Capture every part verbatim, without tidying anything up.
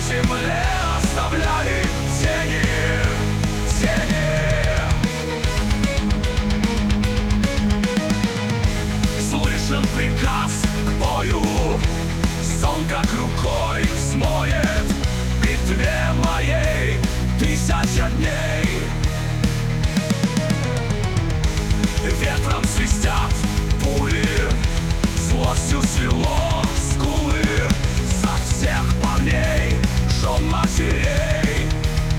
земле оставляли тени, тени. Слышен приказ к бою, сон как рукой смоет. В битве моей тысяча дней. Ветром свистят пули, злостью свело скулы. За всех парней, жен матерей.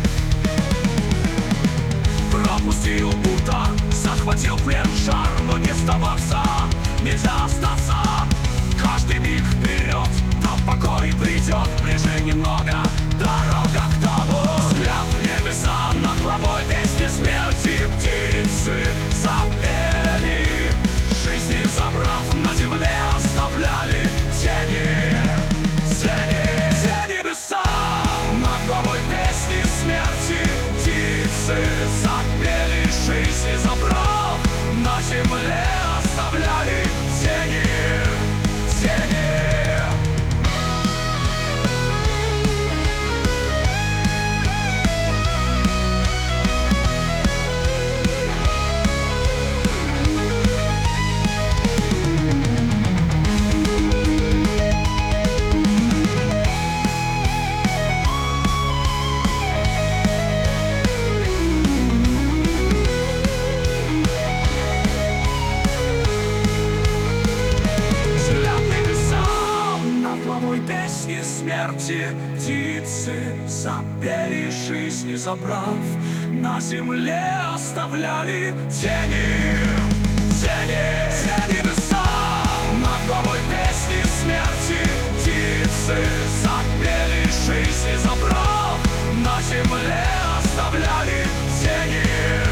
Пропустил удар, захватил плен жар, но не сдаваться, нельзя остаться. Каждый миг вперед, там покой придет. Ближе немного, дорога к тому. Взгляд в небеса, над головой песни смерти. Птицы запели, жизни забрав, на земле оставляли тени, тени, тени небеса. Над головой песни смерти. Птицы запели, жизни забрав, на земле оставляли тени, тени. Песни смерти, птицы запели, жизни забрав, на земле оставляли тени, тени, тени небеса. Над головой песни смерти, птицы запели, жизни забрав, на земле оставляли тени.